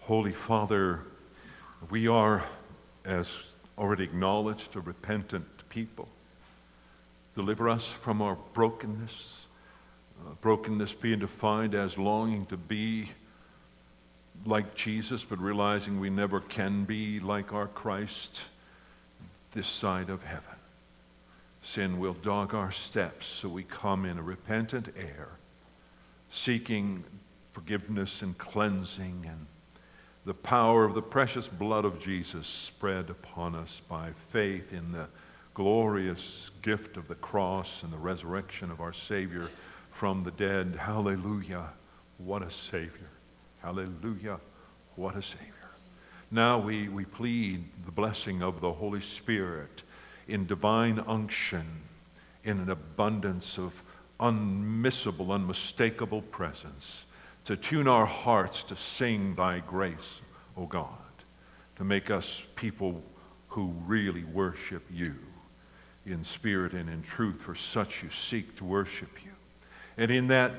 Holy Father, we are, as already acknowledged, a repentant people. Deliver us from our brokenness, brokenness being defined as longing to be like Jesus, but realizing we never can be like our Christ this side of heaven. Sin will dog our steps, so we come in a repentant air, seeking forgiveness and cleansing and the power of the precious blood of Jesus spread upon us by faith in the glorious gift of the cross and the resurrection of our Savior from the dead. Hallelujah, what a Savior. Hallelujah, what a Savior. Now we plead the blessing of the Holy Spirit in divine unction, in an abundance of unmissable, unmistakable presence, to tune our hearts to sing thy grace, O God, to make us people who really worship you in spirit and in truth, for such you seek to worship you. And in that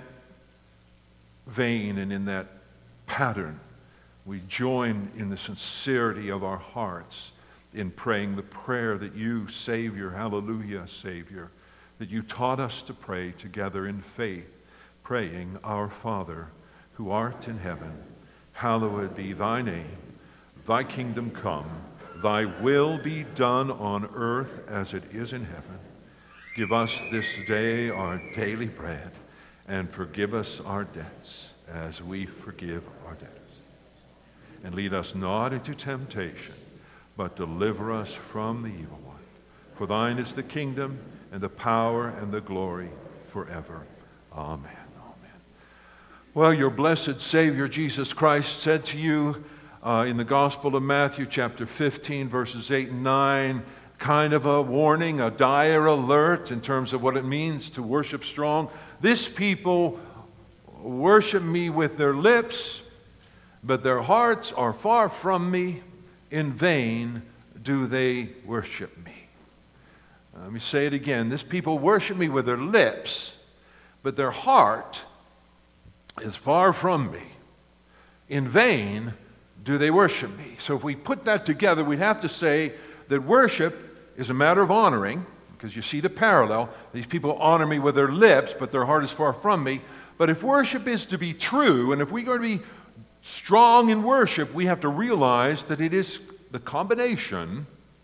vein and in that pattern, we join in the sincerity of our hearts in praying the prayer that you, Savior, hallelujah, Savior, that you taught us to pray together in faith, praying, Our Father, who art in heaven, hallowed be thy name. Thy kingdom come, thy will be done on earth as it is in heaven. Give us this day our daily bread, and forgive us our debts as we forgive our debtors. And lead us not into temptation, but deliver us from the evil one. For thine is the kingdom and the power and the glory forever. Amen. Amen. Well, your blessed Savior, Jesus Christ, said to you in the Gospel of Matthew, chapter 15, verses 8 and 9, kind of a warning, a dire alert in terms of what it means to worship strong. This people worship me with their lips, but their hearts are far from me. In vain do they worship me. Let me say it again. This people worship me with their lips, but their heart is far from me. In vain do they worship me. So if we put that together, we'd have to say that worship is a matter of honoring, because you see the parallel. These people honor me with their lips, but their heart is far from me. But if worship is to be true, and if we're going to be strong in worship, we have to realize that it is the combination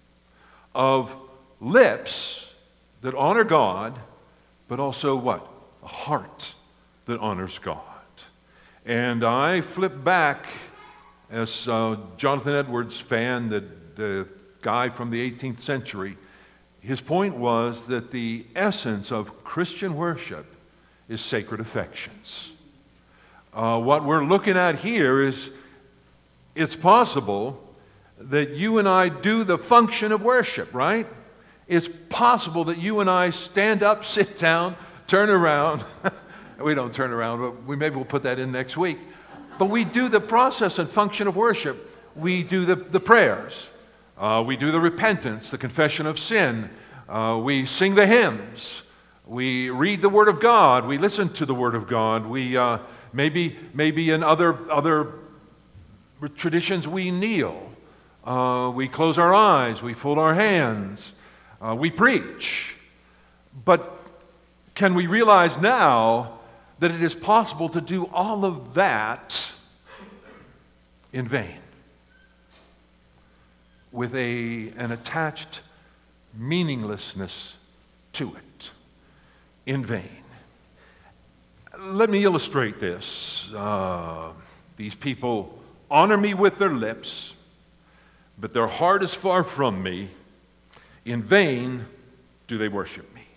of lips that honor God, but also what? A heart that honors God. And I flip back as Jonathan Edwards fan, the guy from the 18th century. His point was that the essence of Christian worship is sacred affections. What we're looking at here is it's possible that you and I do the function of worship, right? It's possible that you and I stand up, sit down, turn around. We don't turn around, but maybe we'll put that in next week. But we do the process and function of worship. We do the prayers. We do the repentance, the confession of sin. We sing the hymns. We read the Word of God. We listen to the Word of God. We maybe in other traditions we kneel. We close our eyes. We fold our hands. We preach. But can we realize now that it is possible to do all of that in vain, with an attached meaninglessness to it? In vain. Let me illustrate this. These people honor me with their lips, but their heart is far from me. In vain do they worship me.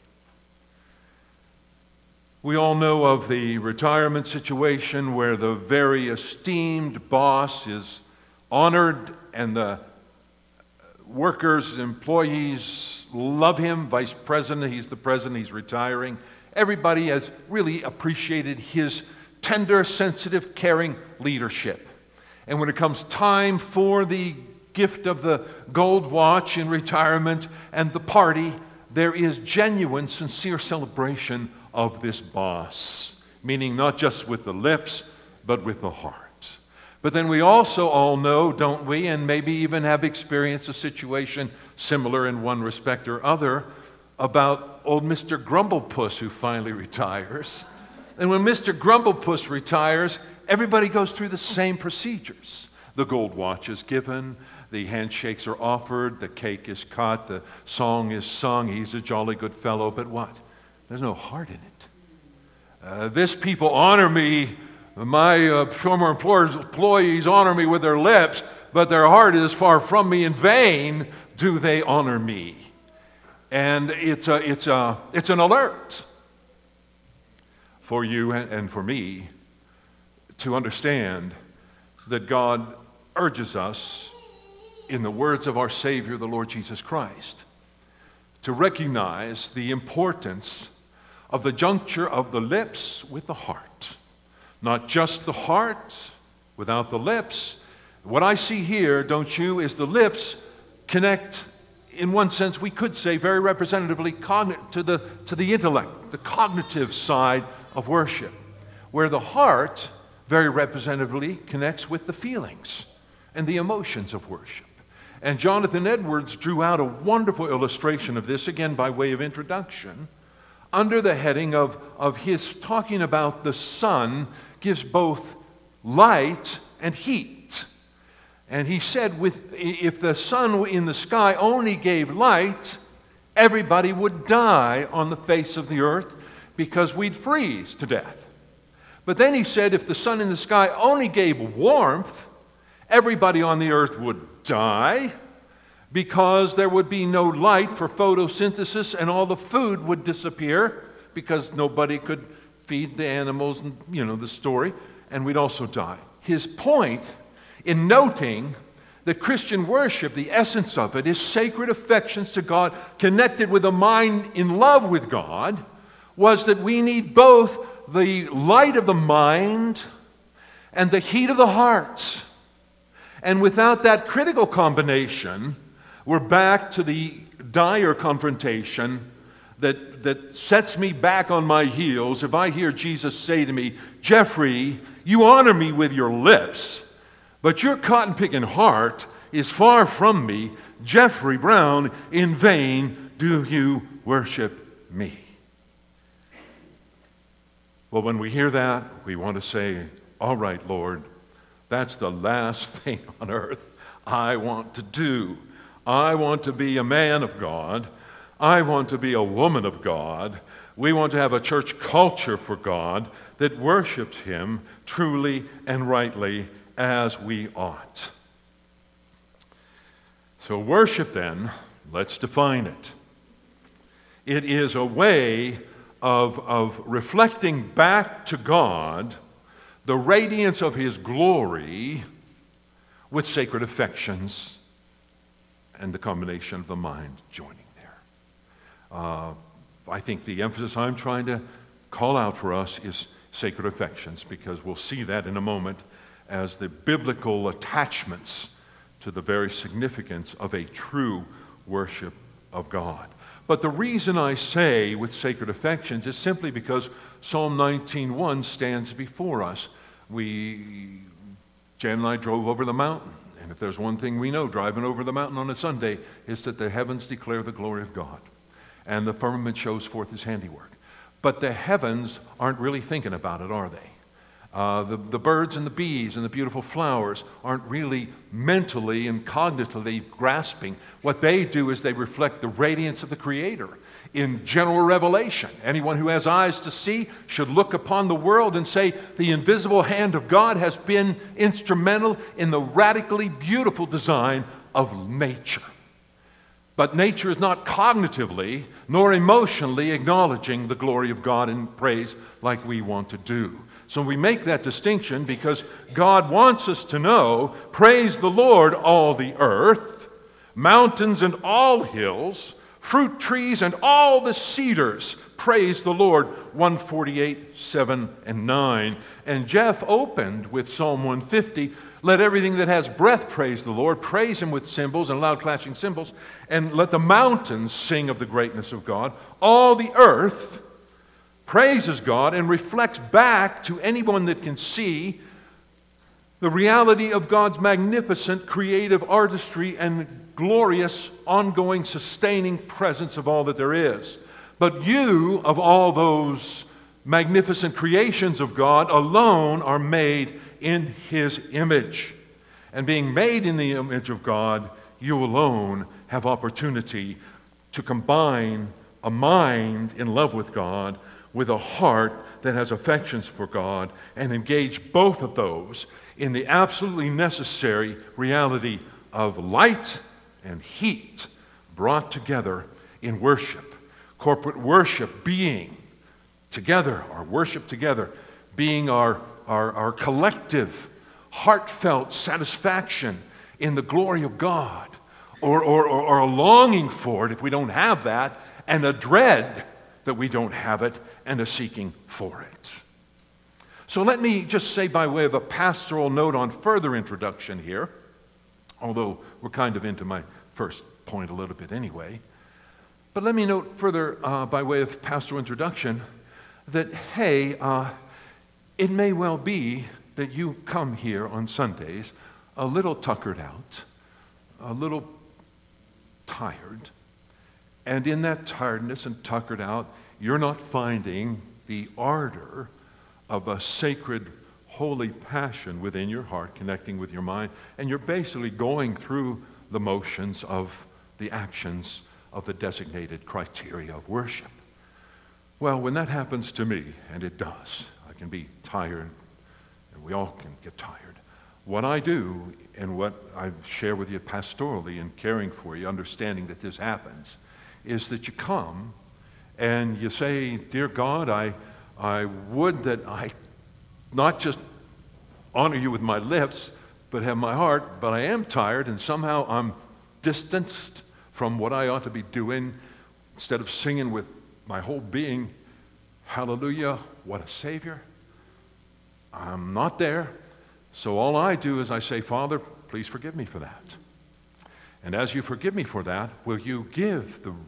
We all know of the retirement situation where the very esteemed boss is honored and the workers, employees love him. Vice president, he's the president, he's retiring. Everybody has really appreciated his tender, sensitive, caring leadership. And when it comes time for the gift of the gold watch in retirement and the party, there is genuine, sincere celebration of this boss, meaning not just with the lips, but with the heart. But then we also all know, don't we, and maybe even have experienced a situation similar in one respect or other, about old Mr. Grumblepuss who finally retires. And when Mr. Grumblepuss retires, everybody goes through the same procedures. The gold watch is given, the handshakes are offered, the cake is cut, the song is sung, he's a jolly good fellow, but what? There's no heart in it. This people honor me, my former employees honor me with their lips, but their heart is far from me. In vain do they honor me. And it's an alert for you and for me to understand that God urges us, in the words of our Savior, the Lord Jesus Christ, to recognize the importance of the juncture of the lips with the heart. Not just the heart without the lips. What I see here, don't you, is the lips connect, in one sense, we could say very representatively, to the intellect, the cognitive side of worship, where the heart very representatively connects with the feelings and the emotions of worship. And Jonathan Edwards drew out a wonderful illustration of this, again by way of introduction, under the heading of his talking about the sun gives both light and heat. And he said, if the sun in the sky only gave light, everybody would die on the face of the earth because we'd freeze to death. But then he said, if the sun in the sky only gave warmth, everybody on the earth would die because there would be no light for photosynthesis and all the food would disappear because nobody could feed the animals and, the story, and we'd also die. His point in noting that Christian worship, the essence of it, is sacred affections to God connected with a mind in love with God, was that we need both the light of the mind and the heat of the heart. And without that critical combination, we're back to the dire confrontation that sets me back on my heels if I hear Jesus say to me, Jeffrey, you honor me with your lips, but your cotton-picking heart is far from me. Jeffrey Brown, in vain do you worship me. Well, when we hear that, we want to say, all right, Lord, that's the last thing on earth I want to do. I want to be a man of God. I want to be a woman of God. We want to have a church culture for God that worships Him truly and rightly as we ought. So worship then, let's define it. It is a way of reflecting back to God the radiance of His glory with sacred affections and the combination of the mind joining there. I think the emphasis I'm trying to call out for us is sacred affections, because we'll see that in a moment as the biblical attachments to the very significance of a true worship of God. But the reason I say with sacred affections is simply because Psalm 19:1 stands before us. Jan and I drove over the mountain, and if there's one thing we know driving over the mountain on a Sunday, is that the heavens declare the glory of God, and the firmament shows forth His handiwork. But the heavens aren't really thinking about it, are they? The birds and the bees and the beautiful flowers aren't really mentally and cognitively grasping. What they do is they reflect the radiance of the Creator. In general revelation, anyone who has eyes to see should look upon the world and say, the invisible hand of God has been instrumental in the radically beautiful design of nature. But nature is not cognitively nor emotionally acknowledging the glory of God in praise like we want to do. So we make that distinction because God wants us to know, praise the Lord, all the earth, mountains and all hills, fruit trees and all the cedars, praise the Lord, 148, 7, and 9. And Jeff opened with Psalm 150, let everything that has breath praise the Lord, praise Him with cymbals and loud clashing cymbals, and let the mountains sing of the greatness of God. All the earth praises God and reflects back to anyone that can see the reality of God's magnificent creative artistry and glorious, ongoing, sustaining presence of all that there is. But you, of all those magnificent creations of God, alone are made in His image. And being made in the image of God, you alone have opportunity to combine a mind in love with God with a heart that has affections for God and engage both of those in the absolutely necessary reality of light and heat brought together in worship. Corporate worship being together, our worship together, being our collective, heartfelt satisfaction in the glory of God, or a longing for it if we don't have that, and a dread that we don't have it, and a seeking for it. So let me just say, by way of a pastoral note on further introduction here, although we're kind of into my first point a little bit anyway, but let me note further by way of pastoral introduction that, hey, it may well be that you come here on Sundays a little tuckered out, a little tired, and in that tiredness and tuckered out, you're not finding the ardor of a sacred, holy passion within your heart connecting with your mind, and you're basically going through the motions of the actions of the designated criteria of worship. Well, when that happens to me, and it does, I can be tired, and we all can get tired. What I do, and what I share with you pastorally in caring for you, understanding that this happens, is that you come and you say, "Dear God, I would that I not just honor you with my lips, but have my heart, but I am tired, and somehow I'm distanced from what I ought to be doing. Instead of singing with my whole being, hallelujah, what a Savior, I'm not there. So all I do is I say, Father, please forgive me for that. And as you forgive me for that, will you give the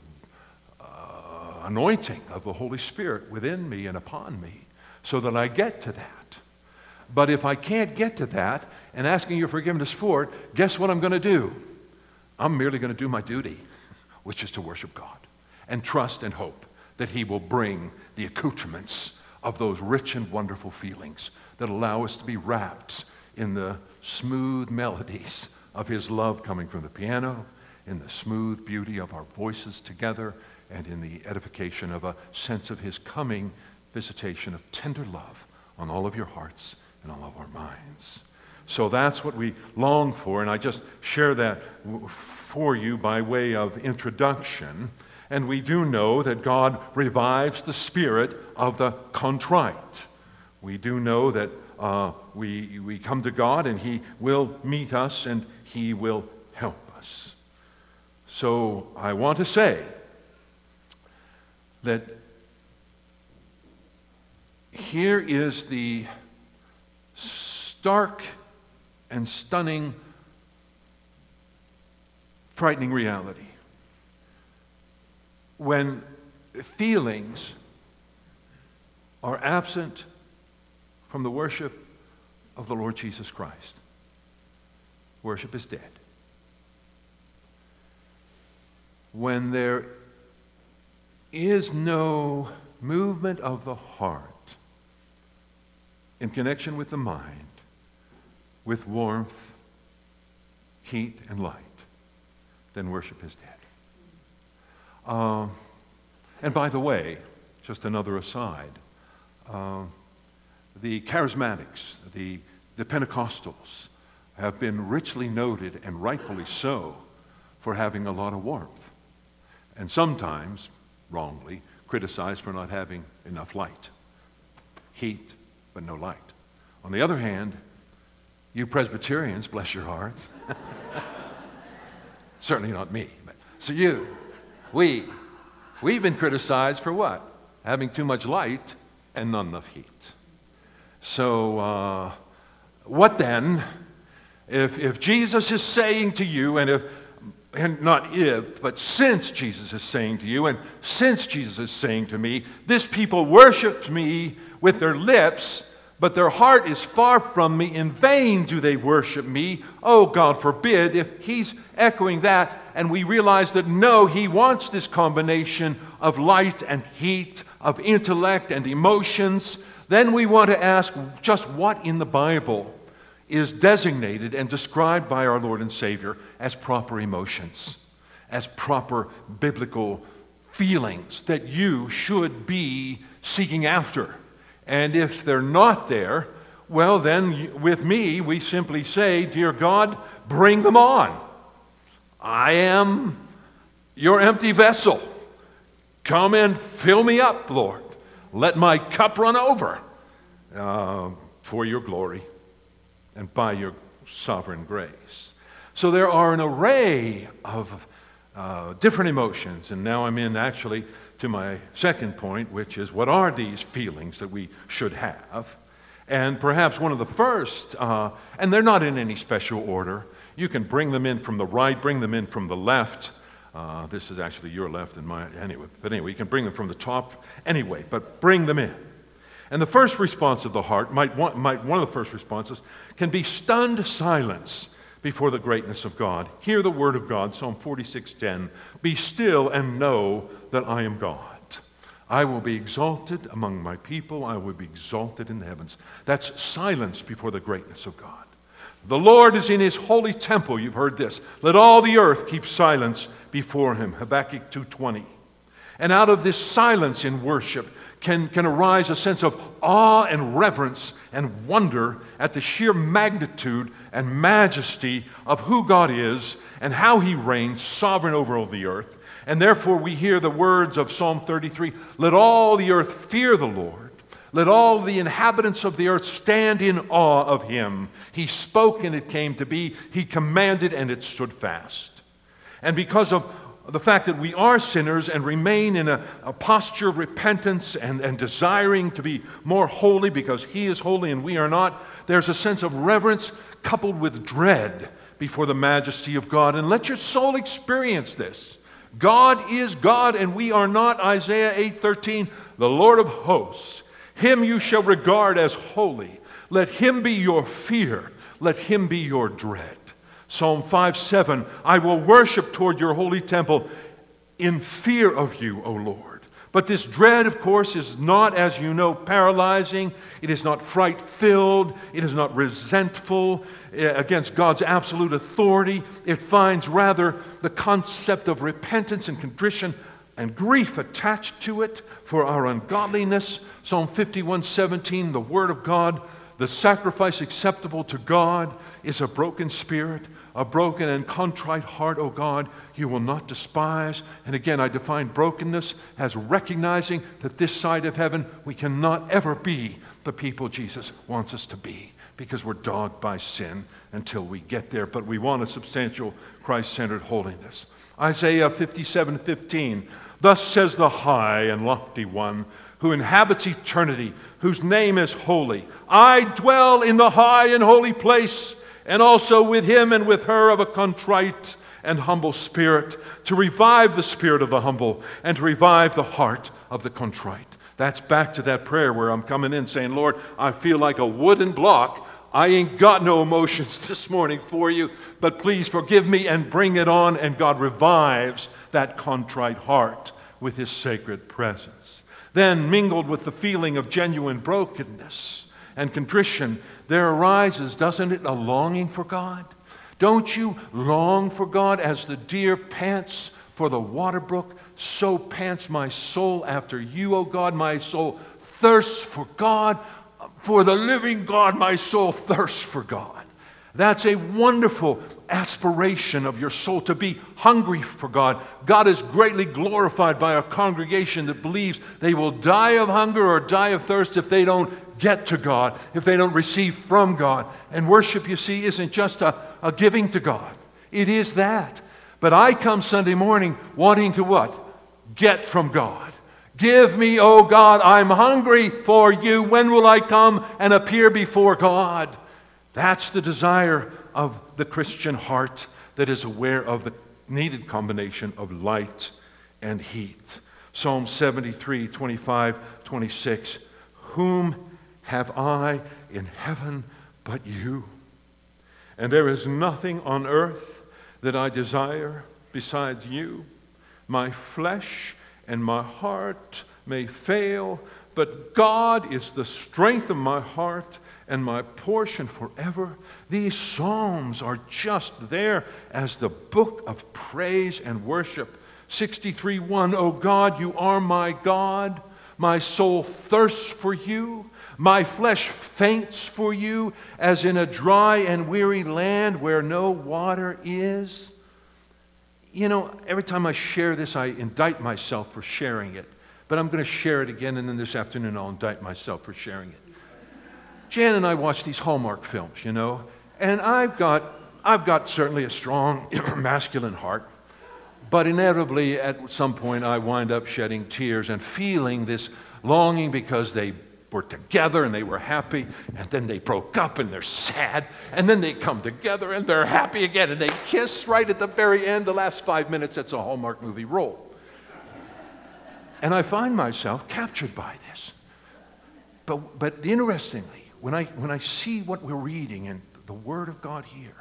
anointing of the Holy Spirit within me and upon me so that I get to that? But if I can't get to that and asking your forgiveness for it, guess what I'm going to do? I'm merely going to do my duty, which is to worship God and trust and hope that He will bring the accoutrements of those rich and wonderful feelings that allow us to be wrapped in the smooth melodies of His love coming from the piano, in the smooth beauty of our voices together, and in the edification of a sense of His coming visitation of tender love on all of your hearts and all of our minds. So that's what we long for, and I just share that for you by way of introduction. And we do know that God revives the spirit of the contrite. We do know that we come to God and He will meet us and He will help us. So I want to say that here is the stark and stunning, frightening reality. When feelings are absent from the worship of the Lord Jesus Christ, worship is dead. When there is no movement of the heart in connection with the mind, with warmth, heat, and light, then worship is dead. And by the way, just another aside, the charismatics, the Pentecostals, have been richly noted, and rightfully so, for having a lot of warmth, and sometimes, wrongly, criticized for not having enough light. Heat, but no light. On the other hand, you Presbyterians, bless your hearts, certainly not me, but so we've been criticized for what? Having too much light and not enough heat. So what then, if Jesus is saying to you, but since Jesus is saying to you, and since Jesus is saying to me, this people worship me with their lips, but their heart is far from me. In vain do they worship me. Oh, God forbid. If he's echoing that, and we realize that no, he wants this combination of light and heat, of intellect and emotions, then we want to ask just what in the Bible is designated and described by our Lord and Savior as proper emotions, as proper biblical feelings that you should be seeking after. And if they're not there, well then with me we simply say, dear God, bring them on. I am your empty vessel. Come and fill me up, Lord. Let my cup run over for your glory and by your sovereign grace. So there are an array of different emotions. And now I'm in actually to my second point, which is what are these feelings that we should have? And perhaps one of the first, and they're not in any special order. You can bring them in from the right, bring them in from the left. This is actually your left and mine, anyway. But anyway, you can bring them from the top anyway, but bring them in. And the first response of the heart, one of the first responses, can be stunned silence before the greatness of God. Hear the word of God, Psalm 46:10. Be still and know that I am God. I will be exalted among my people. I will be exalted in the heavens. That's silence before the greatness of God. The Lord is in his holy temple. You've heard this. Let all the earth keep silence before him. Habakkuk 2:20. And out of this silence in worship can arise a sense of awe and reverence and wonder at the sheer magnitude and majesty of who God is and how he reigns sovereign over all the earth. And therefore we hear the words of Psalm 33, let all the earth fear the Lord. Let all the inhabitants of the earth stand in awe of him. He spoke and it came to be. He commanded and it stood fast. And because of the fact that we are sinners and remain in a posture of repentance and desiring to be more holy because he is holy and we are not, there's a sense of reverence coupled with dread before the majesty of God. And let your soul experience this. God is God and we are not. Isaiah 8:13, the Lord of hosts. Him you shall regard as holy. Let him be your fear. Let him be your dread. Psalm 5:7, I will worship toward your holy temple in fear of you, O Lord. But this dread, of course, is not, as you know, paralyzing. It is not fright-filled. It is not resentful against God's absolute authority. It finds rather the concept of repentance and contrition and grief attached to it for our ungodliness. Psalm 51:17, the word of God, the sacrifice acceptable to God is a broken spirit, a broken and contrite heart, O God, you will not despise. And again, I define brokenness as recognizing that this side of heaven, we cannot ever be the people Jesus wants us to be because we're dogged by sin until we get there. But we want a substantial Christ-centered holiness. Isaiah 57:15, thus says the high and lofty one who inhabits eternity, whose name is holy. I dwell in the high and holy place, and also with him and with her of a contrite and humble spirit, to revive the spirit of the humble and to revive the heart of the contrite. That's back to that prayer where I'm coming in saying, Lord, I feel like a wooden block. I ain't got no emotions this morning for you, but please forgive me and bring it on. And God revives that contrite heart with his sacred presence. Then, mingled with the feeling of genuine brokenness and contrition, there arises, doesn't it, a longing for God? Don't you long for God as the deer pants for the water brook? So pants my soul after you, O God. My soul thirsts for God. For the living God, my soul thirsts for God. That's a wonderful aspiration of your soul, to be hungry for God. God is greatly glorified by a congregation that believes they will die of hunger or die of thirst if they don't get to God, if they don't receive from God. And worship, you see, isn't just a giving to God. It is that. But I come Sunday morning wanting to what? Get from God. Give me, oh God, I'm hungry for you. When will I come and appear before God? That's the desire of the Christian heart that is aware of the needed combination of light and heat. Psalm 73, 25, 26. Whom have I in heaven but you. And there is nothing on earth that I desire besides you. My flesh and my heart may fail, but God is the strength of my heart and my portion forever. These psalms are just there as the book of praise and worship. 63:1, O God, you are my God. My soul thirsts for you. My flesh faints for you, as in a dry and weary land where no water is. You know, every time I share this, I indict myself for sharing it. But I'm going to share it again, and then this afternoon I'll indict myself for sharing it. Jan and I watch these Hallmark films, you know, and I've got certainly a strong masculine heart, but inevitably at some point I wind up shedding tears and feeling this longing because they were together and they were happy, and then they broke up and they're sad, and then they come together and they're happy again, and they kiss right at the very end. The last 5 minutes, that's a Hallmark movie roll. And I find myself captured by this. But interestingly, when I see what we're reading in the Word of God here,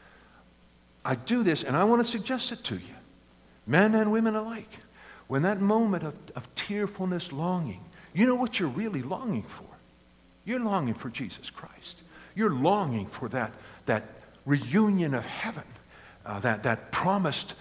I do this, and I want to suggest it to you, men and women alike. When that moment of tearfulness, longing, you know what you're really longing for? You're longing for Jesus Christ. You're longing for that reunion of heaven, that promised,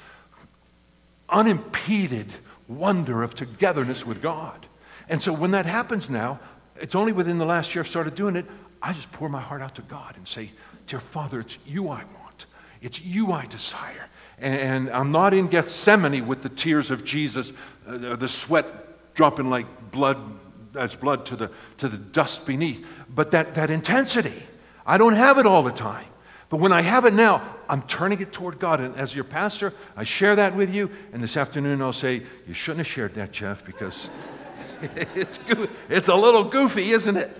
unimpeded wonder of togetherness with God. And so when that happens now, it's only within the last year I've started doing it, I just pour my heart out to God and say, dear Father, it's you I want. It's you I desire. And I'm not in Gethsemane with the tears of Jesus, the sweat dropping like blood, as blood to the dust beneath. But that intensity, I don't have it all the time. But when I have it now, I'm turning it toward God. And as your pastor, I share that with you. And this afternoon I'll say, you shouldn't have shared that, Jeff, because it's a little goofy, isn't it?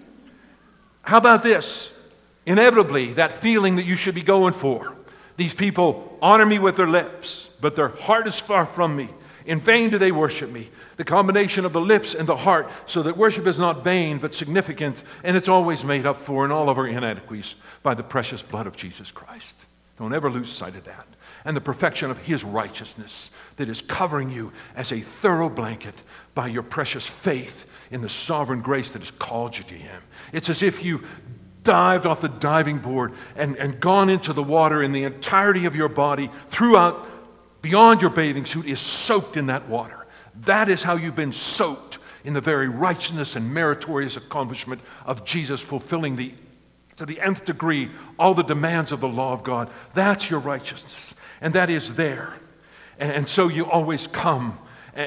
How about this? Inevitably, that feeling that you should be going for. These people honor me with their lips, but their heart is far from me. In vain do they worship me. The combination of the lips and the heart, so that worship is not vain but significant, and it's always made up for in all of our inadequacies by the precious blood of Jesus Christ. Don't ever lose sight of that. And the perfection of His righteousness that is covering you as a thorough blanket by your precious faith in the sovereign grace that has called you to Him. It's as if you dived off the diving board and gone into the water, and the entirety of your body throughout, beyond your bathing suit, is soaked in that water. That is how you've been soaked in the very righteousness and meritorious accomplishment of Jesus, fulfilling to the nth degree all the demands of the law of God. That's your righteousness, and that is there. And so you always come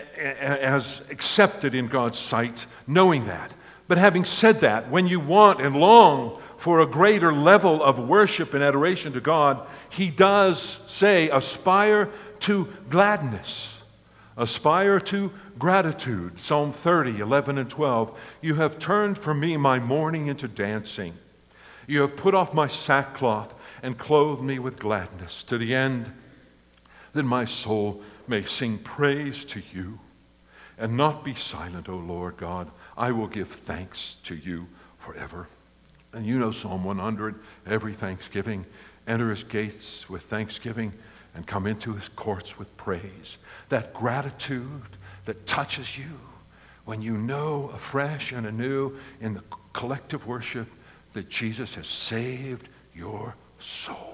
as accepted in God's sight, knowing that. But having said that, when you want and long for a greater level of worship and adoration to God, He does say, aspire to gladness. Aspire to gratitude. Psalm 30, 11 and 12. You have turned for me my mourning into dancing. You have put off my sackcloth and clothed me with gladness, to the end that my soul may sing praise to you and not be silent, O Lord God. I will give thanks to you forever. And you know Psalm 100, every thanksgiving, enter His gates with thanksgiving and come into His courts with praise. That gratitude that touches you when you know afresh and anew in the collective worship that Jesus has saved your soul.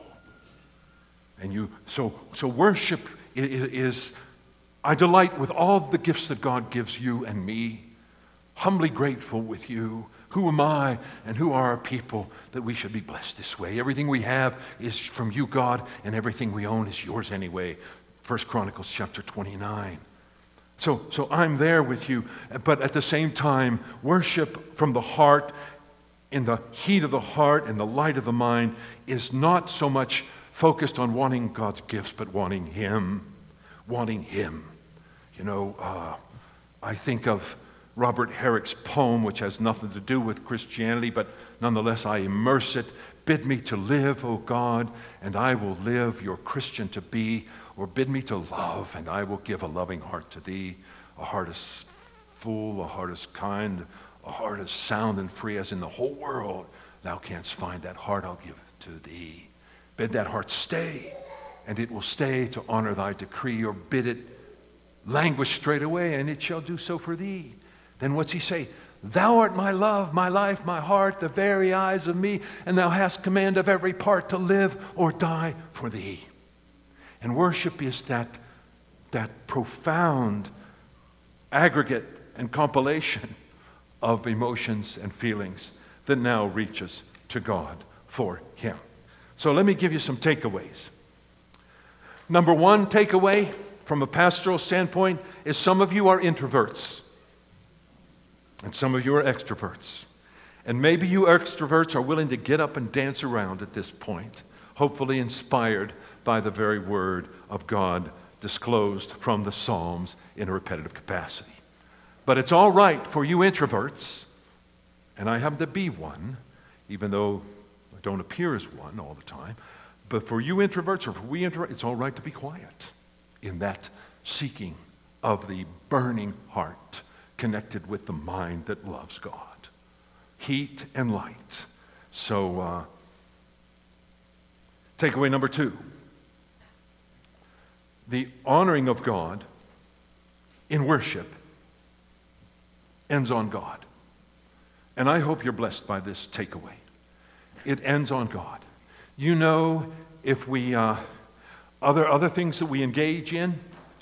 And so worship is, I delight with all the gifts that God gives you and me, humbly grateful with you. Who am I and who are our people that we should be blessed this way? Everything we have is from you, God, and everything we own is yours anyway. 1 Chronicles chapter 29. So I'm there with you, but at the same time, worship from the heart, in the heat of the heart and the light of the mind, is not so much focused on wanting God's gifts, but wanting Him. Wanting Him. You know, I think of Robert Herrick's poem, which has nothing to do with Christianity, but nonetheless I immerse it. Bid me to live, O God, and I will live, your Christian to be. Or bid me to love, and I will give a loving heart to thee. A heart is full, a heart is kind, a heart as sound and free as in the whole world thou canst find. That heart I'll give to thee. Bid that heart stay, and it will stay to honor thy decree, or bid it languish straight away, and it shall do so for thee. Then what's he say? Thou art my love, my life, my heart, the very eyes of me, and thou hast command of every part to live or die for thee. And worship is that profound aggregate and compilation of emotions and feelings that now reaches to God for him. So let me give you some takeaways. Number one takeaway from a pastoral standpoint is some of you are introverts and some of you are extroverts. And maybe you extroverts are willing to get up and dance around at this point, hopefully inspired by the very word of God disclosed from the Psalms in a repetitive capacity. But it's all right for you introverts, and I happen to be one, even though I don't appear as one all the time. But for you introverts, or for we introverts, it's all right to be quiet in that seeking of the burning heart connected with the mind that loves God. Heat and light. So, takeaway number two. The honoring of God in worship ends on God. And I hope you're blessed by this takeaway. It ends on God. You know, if we, other things that we engage in,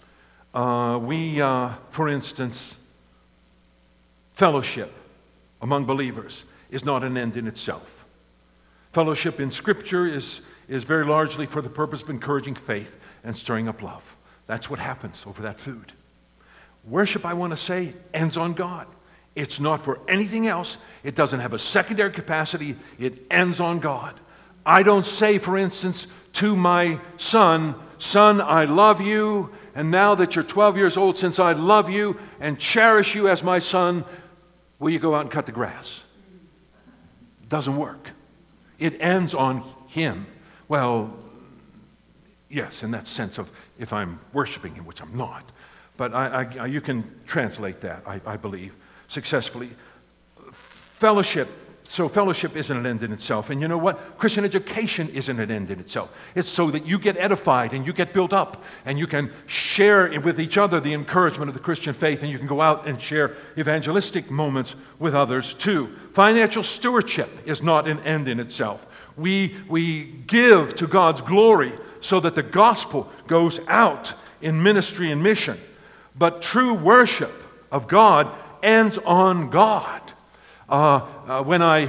for instance, fellowship among believers is not an end in itself. Fellowship in Scripture is very largely for the purpose of encouraging faith and stirring up love. That's what happens over that food. Worship, I want to say, ends on God. It's not for anything else. It doesn't have a secondary capacity. It ends on God. I don't say, for instance, to my son, son, I love you, and now that you're 12 years old, since I love you and cherish you as my son, will you go out and cut the grass? It doesn't work. It ends on him. Well, yes, in that sense of if I'm worshiping him, which I'm not. But you can translate that, I believe, successfully. Fellowship. So fellowship isn't an end in itself. And you know what? Christian education isn't an end in itself. It's so that you get edified and you get built up and you can share with each other the encouragement of the Christian faith, and you can go out and share evangelistic moments with others too. Financial stewardship is not an end in itself. We give to God's glory so that the gospel goes out in ministry and mission. But true worship of God ends on God. When I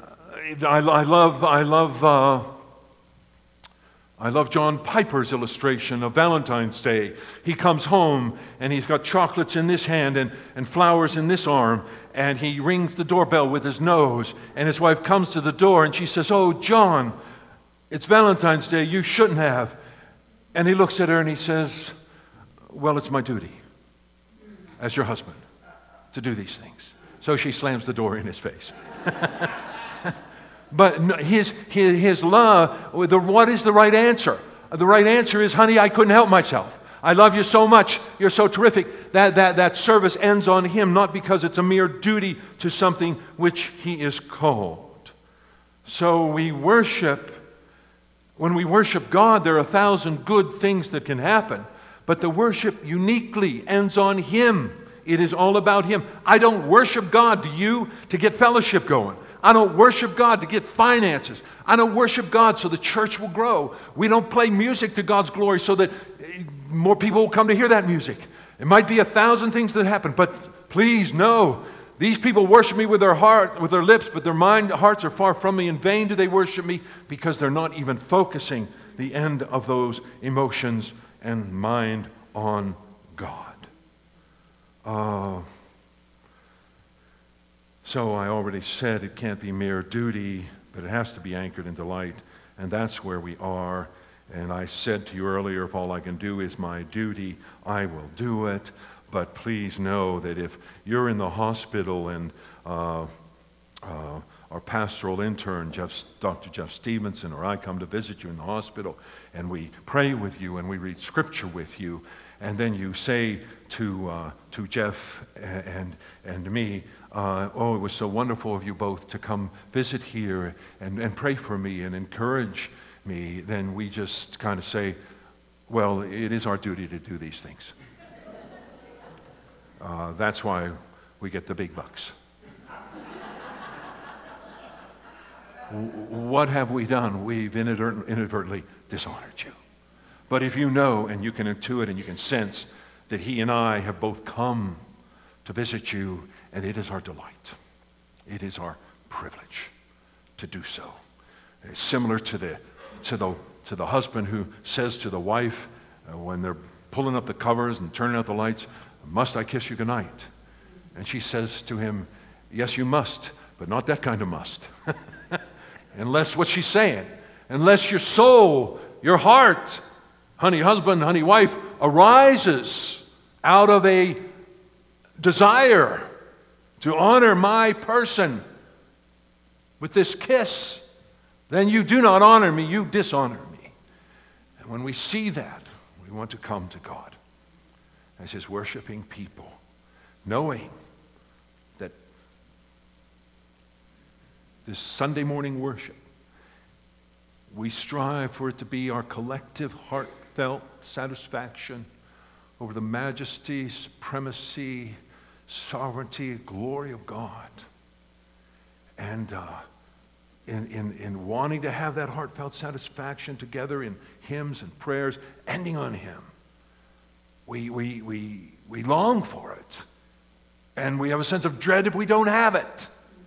love John Piper's illustration of Valentine's Day. He comes home and he's got chocolates in this hand and flowers in this arm, and he rings the doorbell with his nose, and his wife comes to the door and she says, "Oh, John, it's Valentine's Day, you shouldn't have." And he looks at her and he says, "Well, it's my duty as your husband to do these things." So she slams the door in his face. But his love, what is the right answer? The right answer is, "Honey, I couldn't help myself. I love you so much. You're so terrific." That service ends on him, not because it's a mere duty to something which he is called. So we worship. When we worship God, there are 1,000 good things that can happen. But the worship uniquely ends on him. It is all about him. I don't worship God, do you, to get fellowship going. I don't worship God to get finances. I don't worship God so the church will grow. We don't play music to God's glory so that more people will come to hear that music. It might be 1,000 things that happen, but please know, these people worship me with their heart, with their lips, but their hearts are far from me. In vain do they worship me, because they're not even focusing the end of those emotions and mind on God. So I already said it can't be mere duty, but it has to be anchored in delight, and that's where we are. And I said to you earlier, if all I can do is my duty, I will do it. But please know that if you're in the hospital and our pastoral intern, Dr. Jeff Stevenson, or I come to visit you in the hospital, and we pray with you and we read Scripture with you, and then you say to Jeff and me, oh, it was so wonderful of you both to come visit here and pray for me and encourage me, then we just kind of say, well, it is our duty to do these things. That's why we get the big bucks. What have we done? We've inadvertently dishonored you. But if you know and you can intuit and you can sense that he and I have both come to visit you, and it is our delight. It is our privilege to do so. It's similar to the husband who says to the wife when they're pulling up the covers and turning out the lights, "Must I kiss you goodnight?" And she says to him, "Yes, you must, but not that kind of must." Unless, what's she saying? Unless your soul, your heart, honey husband, honey wife, arises out of a desire to honor my person with this kiss, then you do not honor me, you dishonor me. And when we see that, we want to come to God as his worshiping people, knowing that this Sunday morning worship, we strive for it to be our collective heartfelt satisfaction over the majesty, supremacy, sovereignty, glory of God. And in wanting to have that heartfelt satisfaction together in hymns and prayers, ending on him, we long for it. And we have a sense of dread if we don't have it.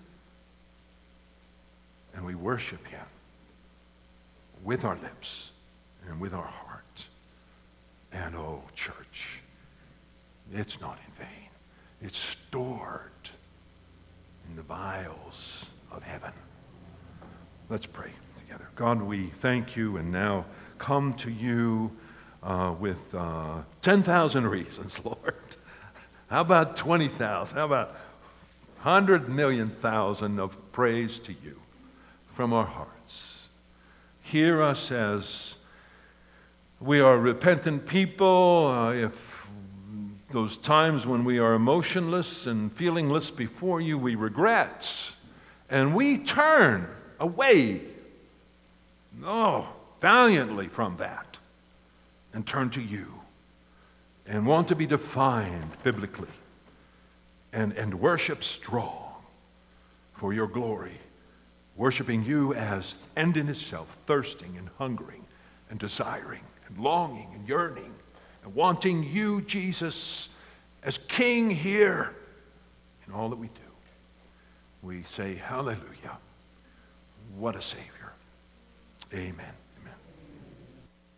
And we worship him with our lips and with our heart. And oh, church, it's not in vain. It's stored in the vials of heaven. Let's pray together. God, we thank you and now come to you with 10,000 reasons, Lord. How about 20,000? How about 100 million thousand of praise to you from our hearts? Hear us as we are repentant people. If those times when we are emotionless and feelingless before you, we regret, and we turn away, valiantly from that, and turn to you, and want to be defined biblically, and worship strong for your glory, worshiping you as end in itself, thirsting and hungering and desiring and longing and yearning and wanting you, Jesus, as King here in all that we do. We say, hallelujah. What a Savior. Amen.